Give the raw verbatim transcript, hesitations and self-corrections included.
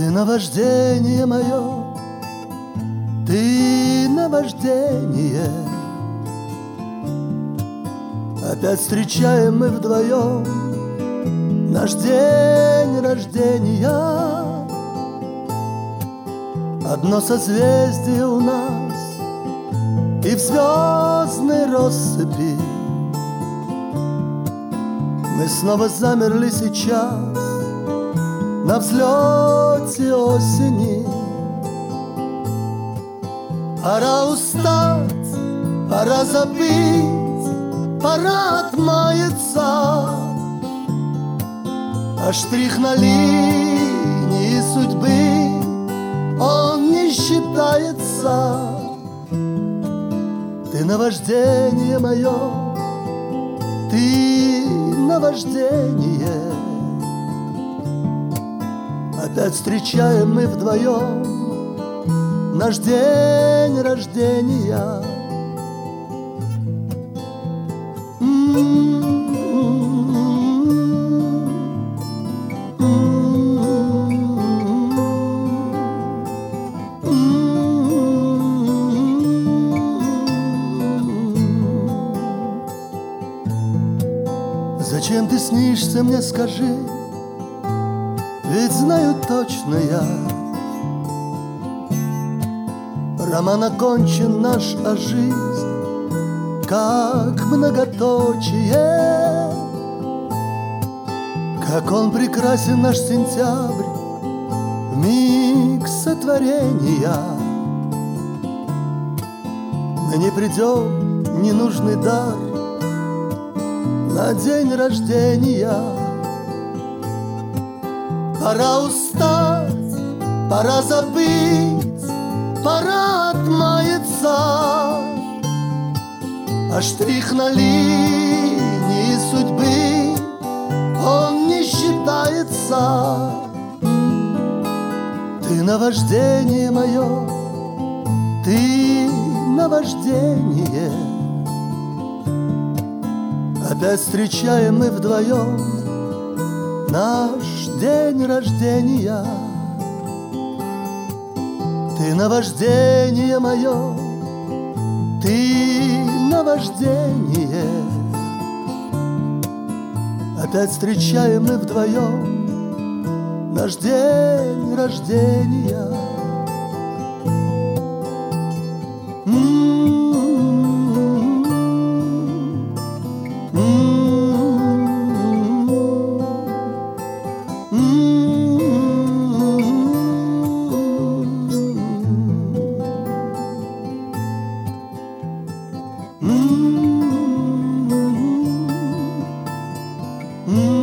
Ты наваждение мое, ты наваждение. Опять встречаем мы вдвоем наш день рождения. Одно созвездие у нас и в звездной россыпи мы снова замерли сейчас на взлете осени. Пора устать, пора забыть, пора отмаяться, а штрих на линии судьбы, он не считается. Ты наваждение мое, ты наваждение. Опять встречаем мы вдвоем наш день рождения. Зачем ты снишься мне, скажи, ведь знаю точно я, роман окончен наш, а жизнь как многоточие. Как он прекрасен, наш сентябрь, миг сотворения. Мы не придем ненужный дар на день рождения. Пора устать, пора забыть, пора отмаяться, а штрих на линии судьбы, он не считается. Ты наваждение мое, ты наваждение. Опять встречаем мы вдвоем наш день рождения. Ты наваждение мое, ты наваждение. Опять встречаем мы вдвоем наш день рождения. Mm-hmm.